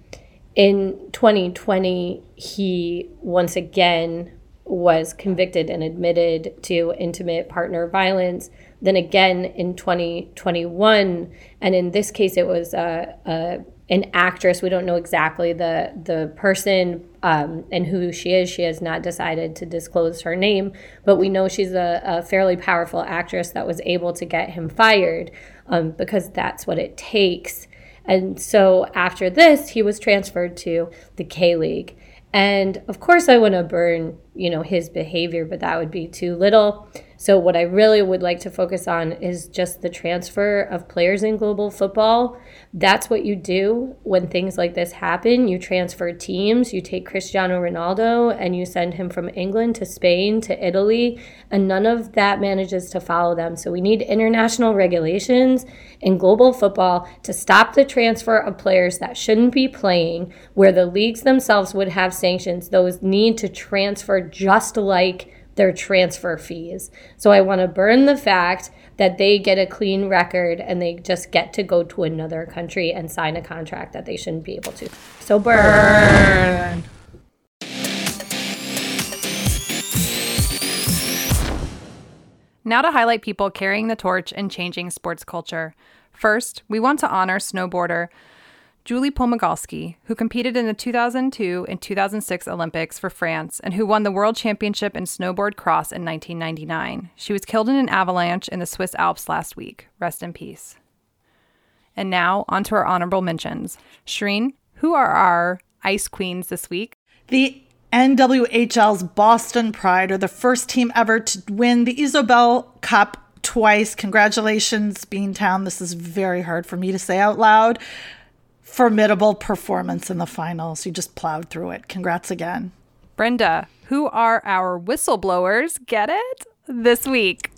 In twenty twenty, he once again was convicted and admitted to intimate partner violence. Then again in twenty twenty-one, and in this case it was uh, uh, an actress. We don't know exactly the, the person um, and who she is. She has not decided to disclose her name, but we know she's a, a fairly powerful actress that was able to get him fired um, because that's what it takes. And so after this, he was transferred to the K-League. And of course I want to burn, you know, his behavior, but that would be too little. So what I really would like to focus on is just the transfer of players in global football. That's what you do when things like this happen. You transfer teams. You take Cristiano Ronaldo and you send him from England to Spain to Italy, and none of that manages to follow them. So we need international regulations in global football to stop the transfer of players that shouldn't be playing, where the leagues themselves would have sanctions. Those need to transfer just like their transfer fees. So I want to burn the fact that they get a clean record and they just get to go to another country and sign a contract that they shouldn't be able to. So burn. burn. Now to highlight people carrying the torch and changing sports culture. First, we want to honor snowboarder Julie Pomagalski, who competed in the two thousand two and two thousand six Olympics for France and who won the World Championship in snowboard cross in nineteen ninety-nine. She was killed in an avalanche in the Swiss Alps last week. Rest in peace. And now, on to our honorable mentions. Shireen, who are our ice queens this week? The N W H L's Boston Pride are the first team ever to win the Isobel Cup twice. Congratulations, Beantown. This is very hard for me to say out loud. Formidable performance in the finals. You just plowed through it. Congrats again. Brenda, who are our whistleblowers? Get it? This week.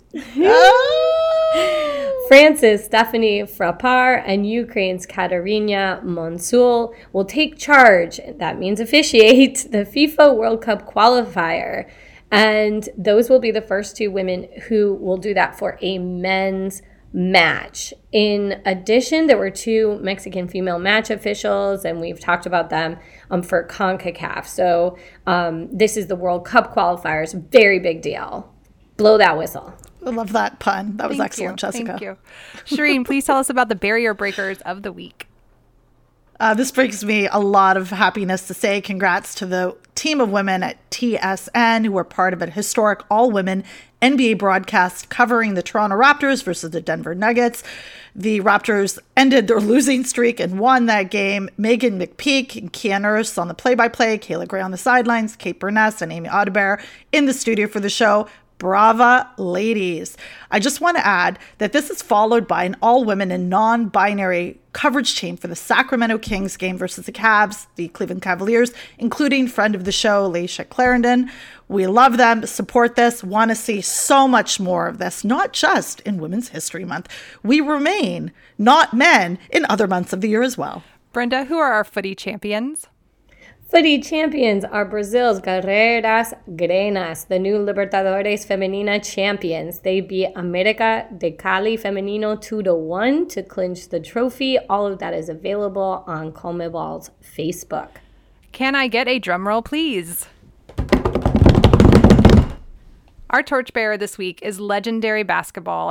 France's Stephanie Frappart and Ukraine's Katarina Monsul will take charge, that means officiate, the FIFA World Cup qualifier. And those will be the first two women who will do that for a men's match. In addition, there were two Mexican female match officials, and we've talked about them um, for CONCACAF. So um, this is the World Cup qualifiers. Very big deal. Blow that whistle. I love that pun. That was Thank excellent, you. Jessica. Thank you. Shireen, please tell us about the barrier breakers of the week. Uh, this brings me a lot of happiness to say congrats to the team of women at T S N who were part of a historic all-women N B A broadcast covering the Toronto Raptors versus the Denver Nuggets. The Raptors ended their losing streak and won that game. Megan McPeak and Kian Urs on the play-by-play, Kayla Gray on the sidelines, Kate Burness and Amy Audebert in the studio for the show. Brava, ladies. I just want to add that this is followed by an all-women and non-binary coverage team for the Sacramento Kings game versus the Cavs, the Cleveland Cavaliers, including friend of the show, Laisha Clarendon. We love them, support this, want to see so much more of this, not just in Women's History Month. We remain not men in other months of the year as well. Brenda, who are our footy champions? Footy champions are Brazil's Guerreiras Grenas, the new Libertadores Femenina champions. They beat America de Cali Femenino two to one to clinch the trophy. All of that is available on CONMEBOL's Facebook. Can I get a drum roll, please? Our torchbearer this week is legendary basketballer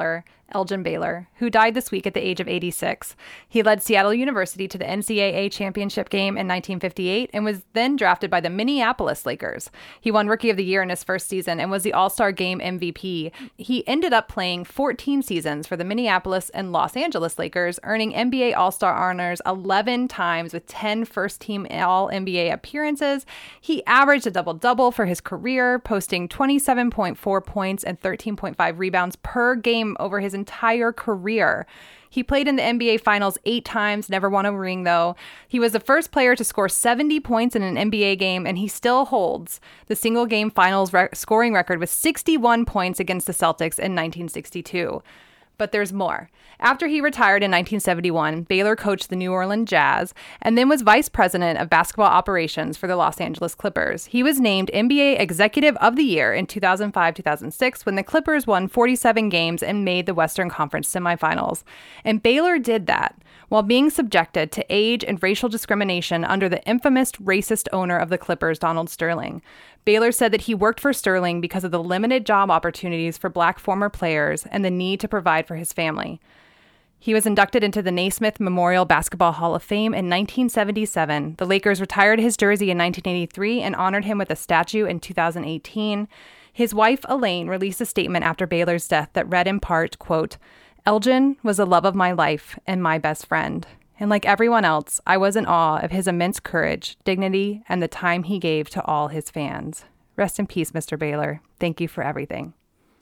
Elgin Baylor, who died this week at the age of eighty-six. He led Seattle University to the N C double A championship game in nineteen fifty-eight and was then drafted by the Minneapolis Lakers. He won Rookie of the Year in his first season and was the All-Star Game M V P. He ended up playing fourteen seasons for the Minneapolis and Los Angeles Lakers, earning N B A All-Star honors eleven times with ten first-team All-N B A appearances. He averaged a double-double for his career, posting twenty-seven point four points and thirteen point five rebounds per game over his entire career. He played in the N B A Finals eight times, never won a ring though. He was the first player to score seventy points in an N B A game, and he still holds the single game finals re- scoring record with sixty-one points against the Celtics in nineteen sixty-two. But there's more. After he retired in nineteen seventy-one, Baylor coached the New Orleans Jazz and then was vice president of basketball operations for the Los Angeles Clippers. He was named N B A Executive of the Year in two thousand five two thousand six when the Clippers won forty-seven games and made the Western Conference semifinals. And Baylor did that while being subjected to age and racial discrimination under the infamous racist owner of the Clippers, Donald Sterling. Baylor said that he worked for Sterling because of the limited job opportunities for Black former players and the need to provide for his family. He was inducted into the Naismith Memorial Basketball Hall of Fame in nineteen seventy-seven. The Lakers retired his jersey in nineteen eighty-three and honored him with a statue in two thousand eighteen. His wife, Elaine, released a statement after Baylor's death that read in part, quote, "Elgin was the love of my life and my best friend. And like everyone else, I was in awe of his immense courage, dignity, and the time he gave to all his fans. Rest in peace, Mister Baylor. Thank you for everything."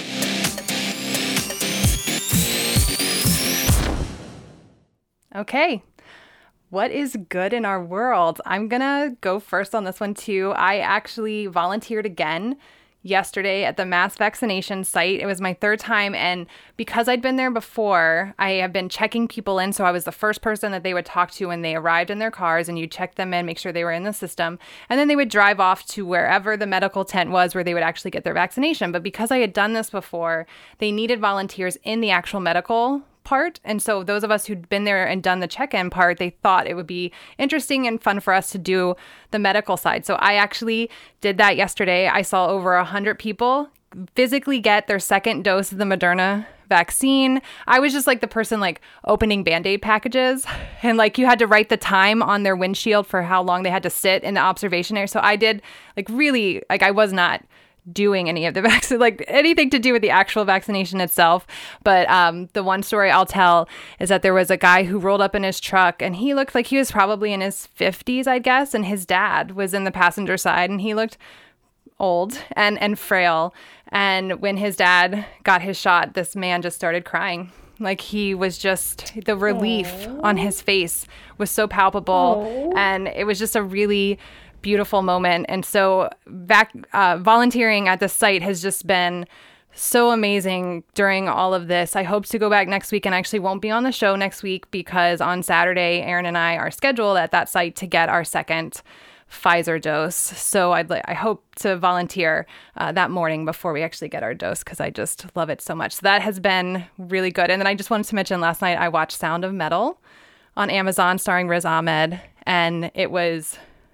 Okay. What is good in our world? I'm going to go first on this one too. I actually volunteered again yesterday at the mass vaccination site. It was my third time, and because I'd been there before, I have been checking people in, so I was the first person that they would talk to when they arrived in their cars, and you check them in, make sure they were in the system, and then they would drive off to wherever the medical tent was where they would actually get their vaccination. But because I had done this before, they needed volunteers in the actual medical part. And so those of us who'd been there and done the check-in part, they thought it would be interesting and fun for us to do the medical side. So I actually did that yesterday. I saw over one hundred people physically get their second dose of the Moderna vaccine. I was just like the person like opening Band-Aid packages, and like you had to write the time on their windshield for how long they had to sit in the observation area. So I did like really, like I was not doing any of the vaccine, like anything to do with the actual vaccination itself. But um, the one story I'll tell is that there was a guy who rolled up in his truck, and he looked like he was probably in his fifties, I guess. And his dad was in the passenger side, and he looked old and, and frail. And when his dad got his shot, this man just started crying. Like he was just, the relief Aww. On his face was so palpable. Aww. And it was just a really beautiful moment. And so vac- uh, volunteering at the site has just been so amazing during all of this. I hope to go back next week, and actually won't be on the show next week because on Saturday, Aaron and I are scheduled at that site to get our second Pfizer dose. So I'd li- I hope to volunteer uh, that morning before we actually get our dose because I just love it so much. So that has been really good. And then I just wanted to mention last night I watched Sound of Metal on Amazon starring Riz Ahmed, and it was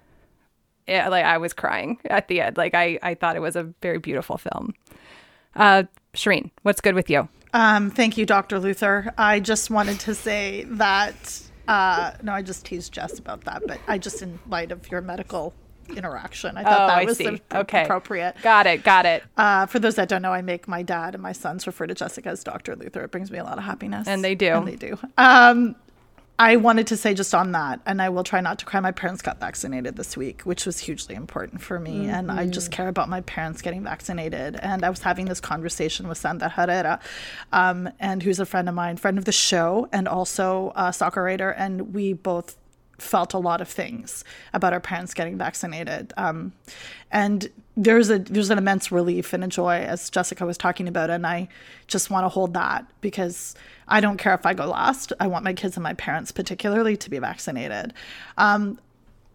Yeah, like I was crying at the end. Like I, I thought it was a very beautiful film. Uh, Shireen, what's good with you? Um, thank you, Doctor Luther. I just wanted to say that, uh, no, I just teased Jess about that, but I just, in light of your medical interaction, I thought oh, that I was see. A- okay. appropriate. Got it, got it. Uh, for those that don't know, I make my dad and my sons refer to Jessica as Doctor Luther. It brings me a lot of happiness. And they do. And they do. Um, I wanted to say just on that, and I will try not to cry, my parents got vaccinated this week, which was hugely important for me. Mm-hmm. And I just care about my parents getting vaccinated. And I was having this conversation with Sandra Herrera, um, and who's a friend of mine, friend of the show, and also a soccer writer. And we both felt a lot of things about our parents getting vaccinated. Um, and there's a there's an immense relief and a joy, as Jessica was talking about. And I just want to hold that because I don't care if I go last. I want my kids and my parents particularly to be vaccinated. Um,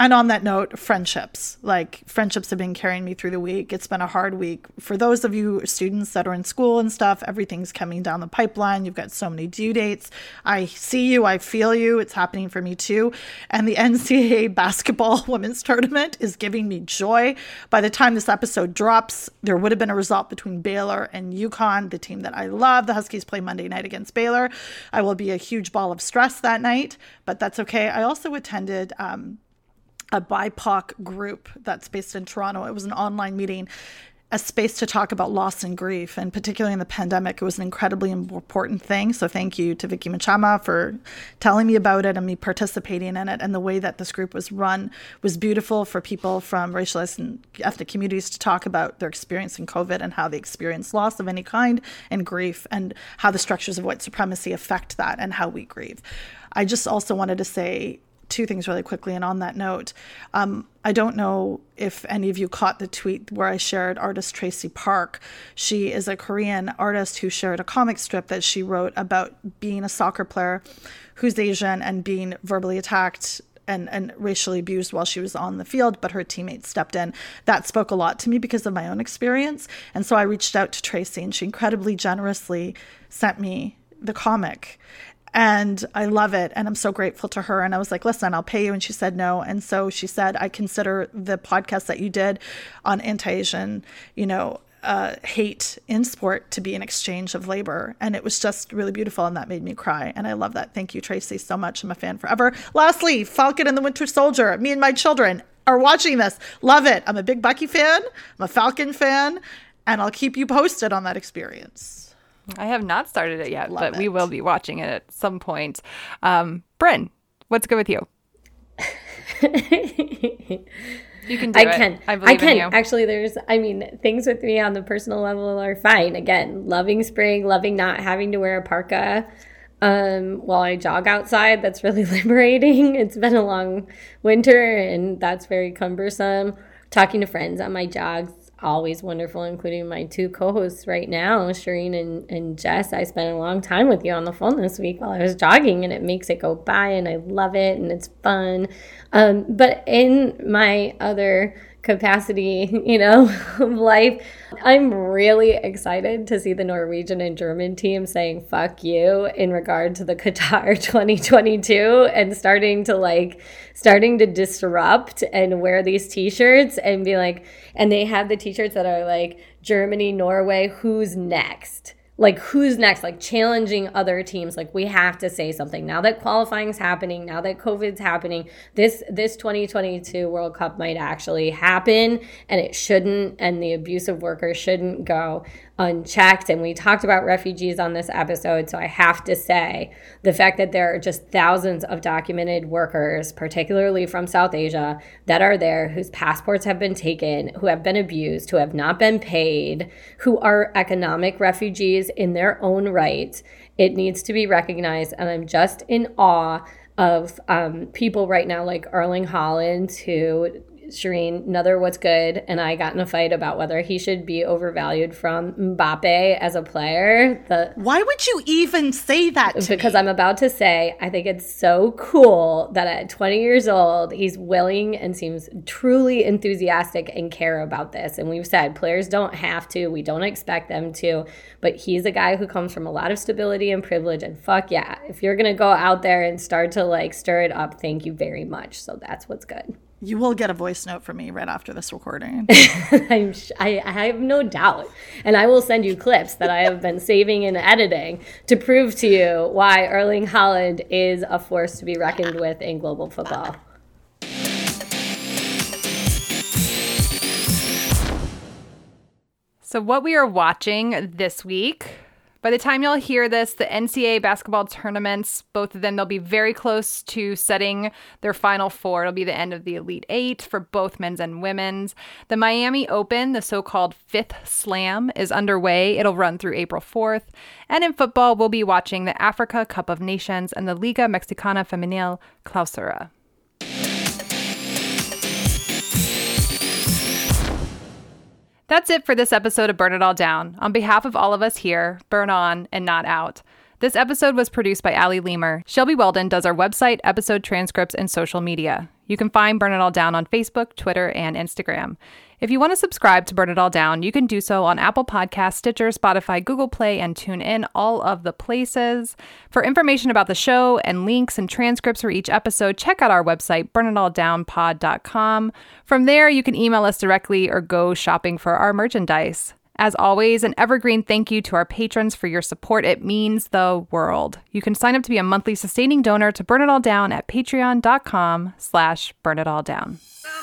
And on that note, friendships. Like, friendships have been carrying me through the week. It's been a hard week. For those of you students that are in school and stuff, everything's coming down the pipeline. You've got so many due dates. I see you. I feel you. It's happening for me too. And the N C double A basketball women's tournament is giving me joy. By the time this episode drops, there would have been a result between Baylor and UConn, the team that I love. The Huskies play Monday night against Baylor. I will be a huge ball of stress that night, but that's okay. I also attended... Um, a B I P O C group that's based in Toronto. It was an online meeting, a space to talk about loss and grief, and particularly in the pandemic, it was an incredibly important thing. So thank you to Vicky Machama for telling me about it and me participating in it. And the way that this group was run was beautiful for people from racialized and ethnic communities to talk about their experience in COVID and how they experience loss of any kind and grief, and how the structures of white supremacy affect that and how we grieve. I just also wanted to say two things really quickly. And on that note, um, I don't know if any of you caught the tweet where I shared artist Tracy Park. She is a Korean artist who shared a comic strip that she wrote about being a soccer player who's Asian and being verbally attacked and, and racially abused while she was on the field, but her teammates stepped in. That spoke a lot to me because of my own experience. And so I reached out to Tracy, and she incredibly generously sent me the comic. And I love it. And I'm so grateful to her. And I was like, listen, I'll pay you. And she said no. And so she said, I consider the podcast that you did on anti-Asian, you know, uh, hate in sport to be an exchange of labor. And it was just really beautiful. And that made me cry. And I love that. Thank you, Tracy, so much. I'm a fan forever. Lastly, Falcon and the Winter Soldier. Me and my children are watching this. Love it. I'm a big Bucky fan. I'm a Falcon fan. And I'll keep you posted on that experience. I have not started it yet, Love but it. we will be watching it at some point. Um, Bryn, what's good with you? You can do I it. can. I believe I can. in you. Actually, there's, I mean, things with me on the personal level are fine. Again, loving spring, loving not having to wear a parka um, while I jog outside. That's really liberating. It's been a long winter, and that's very cumbersome. Talking to friends on my jogs, always wonderful, including my two co-hosts right now, Shireen and, and Jess. I spent a long time with you on the phone this week while I was jogging, and it makes it go by, and I love it, and it's fun. Um, but in my other capacity, you know, of life, I'm really excited to see the Norwegian and German team saying fuck you in regard to the Qatar twenty twenty-two and starting to like starting to disrupt and wear these t-shirts and be like, and they have the t-shirts that are like Germany, Norway, who's next? Like, who's next? Like, challenging other teams. Like, we have to say something. Now that qualifying's happening, now that COVID's happening, this this twenty twenty-two World Cup might actually happen, and it shouldn't, and the abusive workers shouldn't go unchecked. And we talked about refugees on this episode, so I have to say the fact that there are just thousands of documented workers, particularly from South Asia, that are there, whose passports have been taken, who have been abused, who have not been paid, who are economic refugees in their own right. It needs to be recognized, and I'm just in awe of um, people right now like Erling Haaland, who Shireen, another what's good, and I got in a fight about whether he should be overvalued from Mbappe as a player. The, Why would you even say that to Because me? I'm about to say, I think it's so cool that at twenty years old, he's willing and seems truly enthusiastic and care about this. And we've said players don't have to, we don't expect them to, but he's a guy who comes from a lot of stability and privilege, and fuck yeah, if you're going to go out there and start to like stir it up, thank you very much. So that's what's good. You will get a voice note from me right after this recording. I'm sh- I, I have no doubt. And I will send you clips that I have been saving and editing to prove to you why Erling Haaland is a force to be reckoned with in global football. So what we are watching this week, by the time y'all hear this, the N C double A basketball tournaments, both of them, they'll be very close to setting their Final Four. It'll be the end of the Elite Eight for both men's and women's. The Miami Open, the so-called Fifth Slam, is underway. It'll run through April fourth. And in football, we'll be watching the Africa Cup of Nations and the Liga Mexicana Femenil Clausura. That's it for this episode of Burn It All Down. On behalf of all of us here, burn on and not out. This episode was produced by Allie Leamer. Shelby Weldon does our website, episode transcripts, and social media. You can find Burn It All Down on Facebook, Twitter, and Instagram. If you want to subscribe to Burn It All Down, you can do so on Apple Podcasts, Stitcher, Spotify, Google Play, and TuneIn, all of the places. For information about the show and links and transcripts for each episode, check out our website, burn it all down pod dot com. From there, you can email us directly or go shopping for our merchandise. As always, an evergreen thank you to our patrons for your support. It means the world. You can sign up to be a monthly sustaining donor to Burn It All Down at patreon dot com slash burn it all down.